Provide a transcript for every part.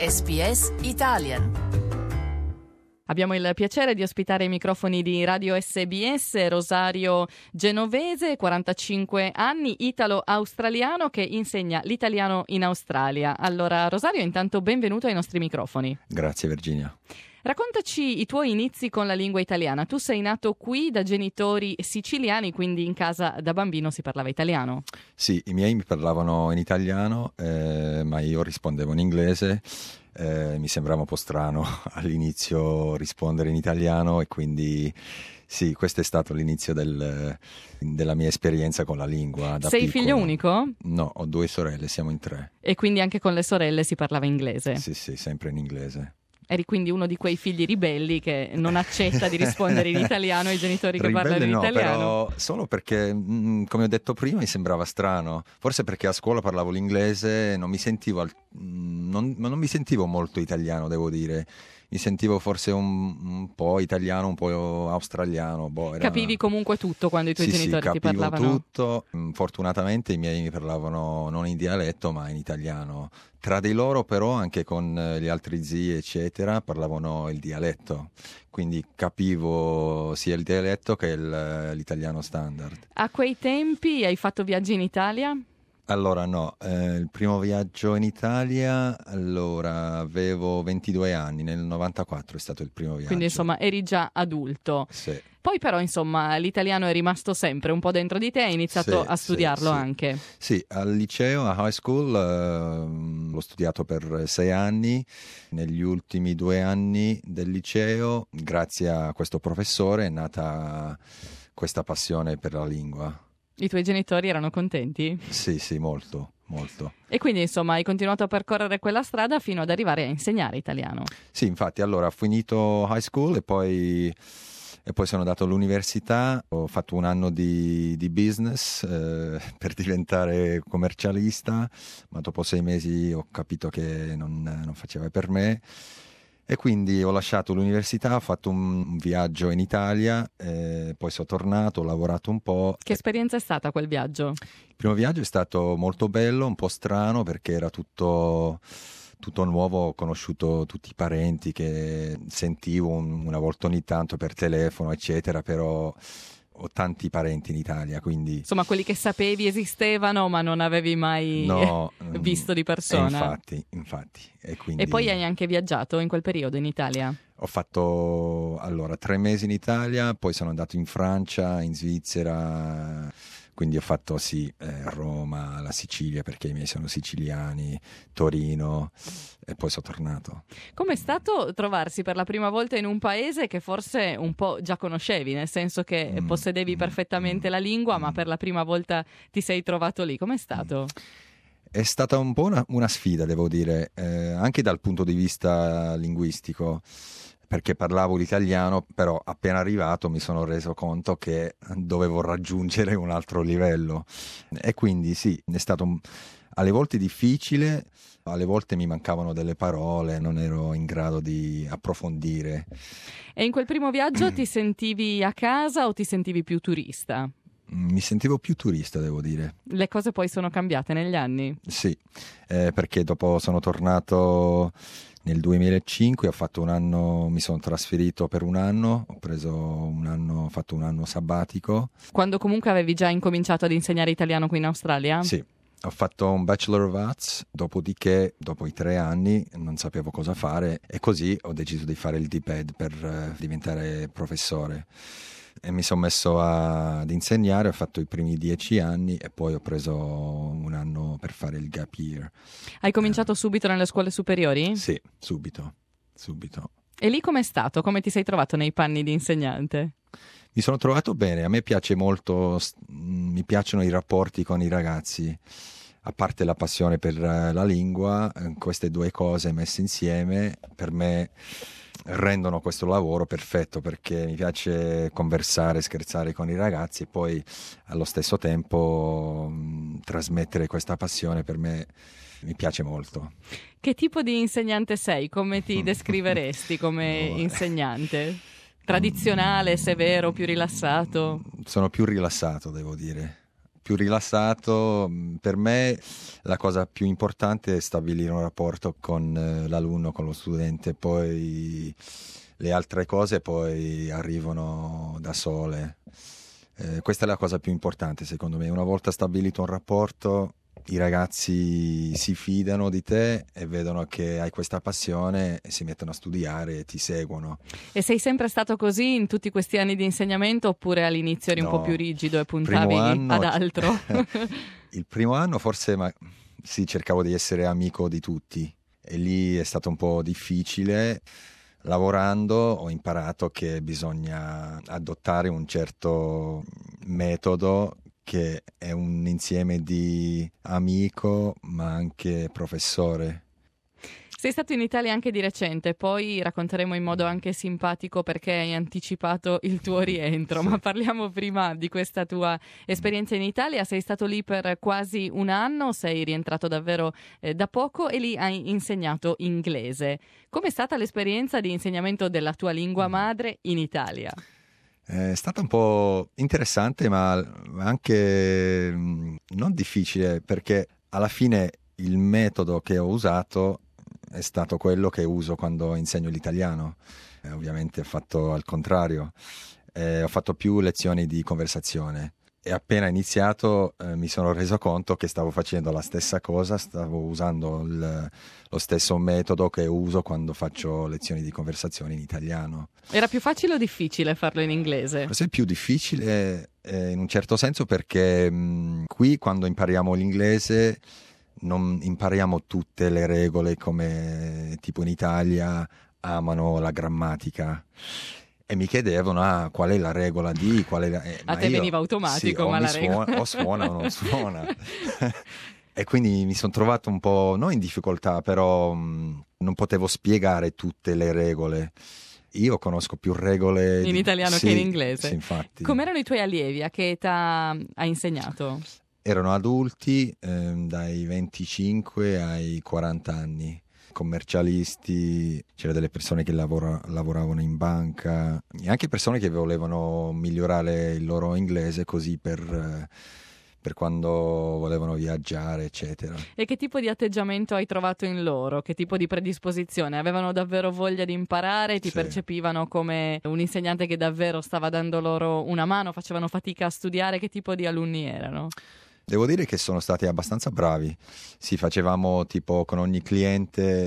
SBS Italian. Abbiamo il piacere di ospitare i microfoni di Radio SBS Rosario Genovese, 45 anni, italo-australiano che insegna l'italiano in Australia. Allora, Rosario, intanto benvenuto ai nostri microfoni. Grazie Virginia. Raccontaci i tuoi inizi con la lingua italiana. Tu sei nato qui da genitori siciliani, quindi in casa da bambino si parlava italiano. Sì, i miei mi parlavano in italiano, ma io rispondevo in inglese. Mi sembrava un po' strano all'inizio rispondere in italiano e quindi sì, questo è stato l'inizio della mia esperienza con la lingua da Sei piccolo. figlio unico? No, ho 2 sorelle, siamo in 3. E quindi anche con le sorelle si parlava inglese? Sì, sempre in inglese. Eri quindi uno di quei figli ribelli che non accetta di rispondere in italiano ai genitori che parlano in italiano? Però solo perché, come ho detto prima, mi sembrava strano. Forse perché a scuola parlavo l'inglese, non mi sentivo molto italiano, devo dire. Mi sentivo forse un po' italiano, un po' australiano. Capivi comunque tutto quando i tuoi genitori ti parlavano? Sì, capivo tutto. Fortunatamente i miei mi parlavano non in dialetto ma in italiano. Tra di loro però, anche con gli altri zii eccetera, parlavano il dialetto. Quindi capivo sia il dialetto che l'italiano standard. A quei tempi hai fatto viaggi in Italia? Allora no, il primo viaggio in Italia, allora avevo 22 anni, nel 94 è stato il primo viaggio. Quindi insomma eri già adulto. Sì. Poi però insomma l'italiano è rimasto sempre un po' dentro di te e hai iniziato a studiarlo anche. Sì, al liceo, a high school, l'ho studiato per 6 anni. Negli ultimi 2 anni del liceo, grazie a questo professore, è nata questa passione per la lingua. I tuoi genitori erano contenti? Sì, molto. E quindi insomma hai continuato a percorrere quella strada fino ad arrivare a insegnare italiano? Sì, infatti allora ho finito high school e poi sono andato all'università, ho fatto un anno di business per diventare commercialista, ma dopo 6 mesi ho capito che non faceva per me. E quindi ho lasciato l'università, ho fatto un viaggio in Italia, poi sono tornato, ho lavorato un po'. Che esperienza è stata quel viaggio? Il primo viaggio è stato molto bello, un po' strano perché era tutto nuovo, ho conosciuto tutti i parenti che sentivo una volta ogni tanto per telefono, eccetera, però ho tanti parenti in Italia, quindi... Insomma, quelli che sapevi esistevano ma non avevi mai visto di persona. Infatti. E poi hai anche viaggiato in quel periodo in Italia? Ho fatto 3 mesi in Italia, poi sono andato in Francia, in Svizzera, quindi ho fatto Roma, la Sicilia perché i miei sono siciliani, Torino e poi sono tornato. Com'è stato trovarsi per la prima volta in un paese che forse un po' già conoscevi, nel senso che possedevi perfettamente la lingua, ma per la prima volta ti sei trovato lì? Com'è stato? È stata un po' una sfida, devo dire, anche dal punto di vista linguistico, perché parlavo l'italiano, però appena arrivato mi sono reso conto che dovevo raggiungere un altro livello. E quindi sì, è stato alle volte difficile, alle volte mi mancavano delle parole, non ero in grado di approfondire. E in quel primo viaggio ti sentivi a casa o ti sentivi più turista? Mi sentivo più turista, devo dire. Le cose poi sono cambiate negli anni? Sì, perché dopo sono tornato nel 2005, ho fatto un anno, mi sono trasferito per un anno, ho fatto un anno sabbatico. Quando comunque avevi già incominciato ad insegnare italiano qui in Australia? Sì, ho fatto un Bachelor of Arts, dopodiché, dopo i 3 anni, non sapevo cosa fare e così ho deciso di fare il DPED per diventare professore. E mi sono messo ad insegnare, ho fatto i primi 10 anni e poi ho preso un anno per fare il gap year. Hai cominciato subito nelle scuole superiori? Sì, subito. E lì com'è stato? Come ti sei trovato nei panni di insegnante? Mi sono trovato bene, a me piace molto, mi piacciono i rapporti con i ragazzi. A parte la passione per la lingua, queste 2 cose messe insieme per me rendono questo lavoro perfetto, perché mi piace conversare, scherzare con i ragazzi e poi allo stesso tempo trasmettere questa passione per me mi piace molto. Che tipo di insegnante sei? Come ti descriveresti come insegnante? Tradizionale, severo, più rilassato? Sono più rilassato, devo dire. più rilassato. Per me la cosa più importante è stabilire un rapporto con l'alunno, con lo studente, poi le altre cose poi arrivano da sole. Questa è la cosa più importante secondo me. Una volta stabilito un rapporto, i ragazzi si fidano di te e vedono che hai questa passione e si mettono a studiare e ti seguono. E sei sempre stato così in tutti questi anni di insegnamento, oppure all'inizio eri un po' più rigido e puntavi ad altro? Il primo anno forse sì, cercavo di essere amico di tutti e lì è stato un po' difficile. Lavorando ho imparato che bisogna adottare un certo metodo che è un insieme di amico ma anche professore. Sei stato in Italia anche di recente, poi racconteremo in modo anche simpatico perché hai anticipato il tuo rientro, ma parliamo prima di questa tua esperienza in Italia. Sei stato lì per quasi un anno, sei rientrato davvero da poco e lì hai insegnato inglese. Com'è stata l'esperienza di insegnamento della tua lingua madre in Italia? È stata un po' interessante ma anche non difficile, perché alla fine il metodo che ho usato è stato quello che uso quando insegno l'italiano. Ovviamente ho fatto al contrario, ho fatto più lezioni di conversazione e appena iniziato mi sono reso conto che stavo facendo la stessa cosa, stavo usando lo stesso metodo che uso quando faccio lezioni di conversazione in italiano. Era più facile o difficile farlo in inglese? Forse è più difficile in un certo senso, perché qui quando impariamo l'inglese non impariamo tutte le regole come tipo in Italia amano la grammatica e mi chiedevano qual è la regola di qual è a te veniva automatico, sì, ma la regola o suona o non suona. E quindi mi sono trovato un po' non in difficoltà, però non potevo spiegare tutte le regole. Io conosco più regole in italiano che in inglese. Sì, infatti. Com'erano i tuoi allievi? A che età hai insegnato? Erano adulti dai 25 ai 40 anni, commercialisti, c'era delle persone che lavoravano in banca e anche persone che volevano migliorare il loro inglese così per quando volevano viaggiare, eccetera. E che tipo di atteggiamento hai trovato in loro? Che tipo di predisposizione? Avevano davvero voglia di imparare? Ti percepivano come un insegnante che davvero stava dando loro una mano? Facevano fatica a studiare? Che tipo di alunni erano? Devo dire che sono stati abbastanza bravi. Sì, facevamo tipo con ogni cliente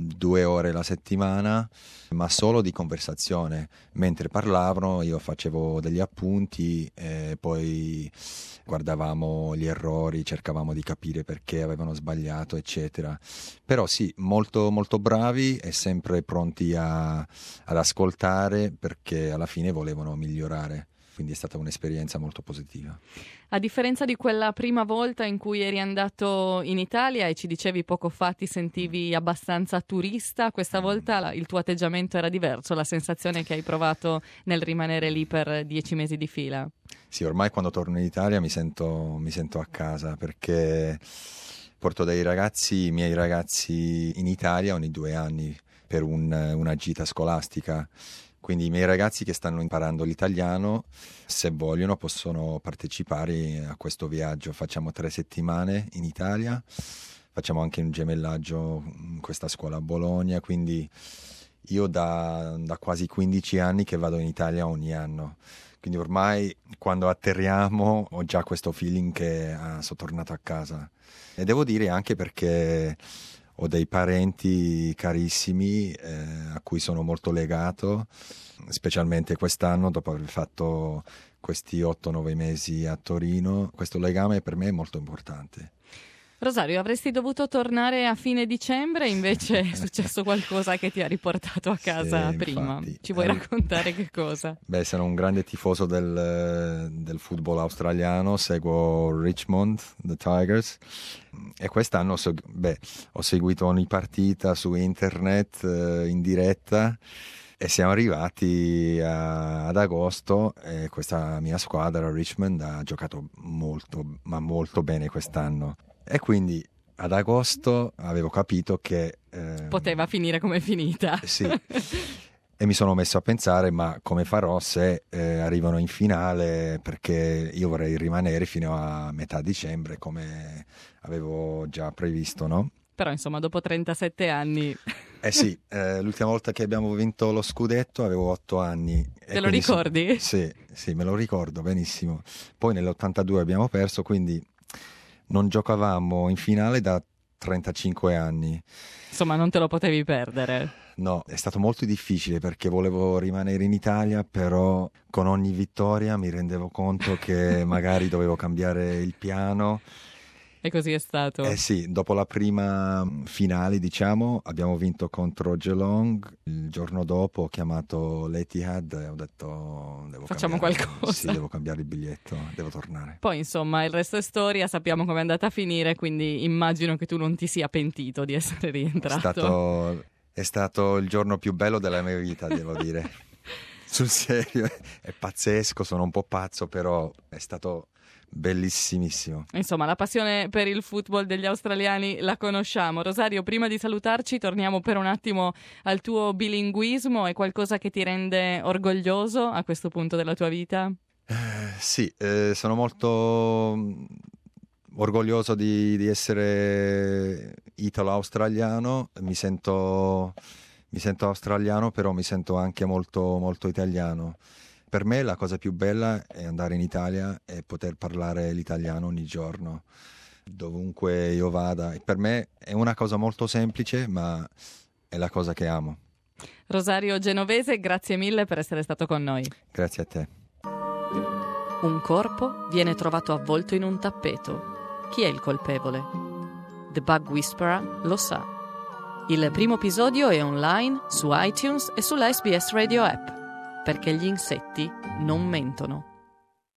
2 ore la settimana, ma solo di conversazione. Mentre parlavano io facevo degli appunti e poi guardavamo gli errori, cercavamo di capire perché avevano sbagliato, eccetera. Però sì, molto molto bravi e sempre pronti ad ascoltare, perché alla fine volevano migliorare. Quindi è stata un'esperienza molto positiva. A differenza di quella prima volta in cui eri andato in Italia e ci dicevi poco fa ti sentivi abbastanza turista, questa volta il tuo atteggiamento era diverso, la sensazione che hai provato nel rimanere lì per 10 mesi di fila? Sì, ormai quando torno in Italia mi sento a casa, perché porto dei ragazzi, i miei ragazzi in Italia ogni 2 anni per una gita scolastica. Quindi i miei ragazzi che stanno imparando l'italiano, se vogliono, possono partecipare a questo viaggio. Facciamo 3 settimane in Italia, facciamo anche un gemellaggio in questa scuola a Bologna, quindi io da quasi 15 anni che vado in Italia ogni anno. Quindi ormai quando atterriamo ho già questo feeling che sono tornato a casa. E devo dire anche perché ho dei parenti carissimi a cui sono molto legato, specialmente quest'anno dopo aver fatto questi 8-9 mesi a Torino. Questo legame per me è molto importante. Rosario, avresti dovuto tornare a fine dicembre, invece è successo qualcosa che ti ha riportato a casa prima. Infatti. Ci vuoi raccontare che cosa? Beh, sono un grande tifoso del football australiano, seguo Richmond, the Tigers, e quest'anno ho seguito ogni partita su internet in diretta. E siamo arrivati ad agosto e questa mia squadra, Richmond, ha giocato molto, ma molto bene quest'anno. E quindi ad agosto avevo capito che poteva finire come è finita. Sì. E mi sono messo a pensare, ma come farò se arrivano in finale, perché io vorrei rimanere fino a metà dicembre come avevo già previsto, no? Però insomma dopo 37 anni... Eh sì, l'ultima volta che abbiamo vinto lo scudetto avevo 8 anni. Te lo ricordi? Sì, me lo ricordo benissimo. Poi nell'82 abbiamo perso, quindi non giocavamo in finale da 35 anni. Insomma, non te lo potevi perdere. No, è stato molto difficile perché volevo rimanere in Italia, però con ogni vittoria mi rendevo conto che magari dovevo cambiare il piano. E così è stato. Eh sì, dopo la prima finale, diciamo, abbiamo vinto contro Geelong. Il giorno dopo ho chiamato l'Etihad e ho detto facciamo qualcosa. Sì, devo cambiare il biglietto, devo tornare. Poi insomma il resto è storia, sappiamo come è andata a finire, quindi immagino che tu non ti sia pentito di essere rientrato. È stato il giorno più bello della mia vita, devo dire. Sul serio, è pazzesco, sono un po' pazzo, però è stato bellissimissimo. Insomma, la passione per il football degli australiani la conosciamo. Rosario, prima di salutarci torniamo per un attimo al tuo bilinguismo. È qualcosa che ti rende orgoglioso a questo punto della tua vita? Sì, sono molto orgoglioso di essere italo-australiano. Mi sento australiano, però mi sento anche molto, molto italiano. Per me la cosa più bella è andare in Italia e poter parlare l'italiano ogni giorno, dovunque io vada. E per me è una cosa molto semplice, ma è la cosa che amo. Rosario Genovese, grazie mille per essere stato con noi. Grazie a te. Un corpo viene trovato avvolto in un tappeto. Chi è il colpevole? The Bug Whisperer lo sa. Il primo episodio è online su iTunes e sulla SBS Radio app. Perché gli insetti non mentono.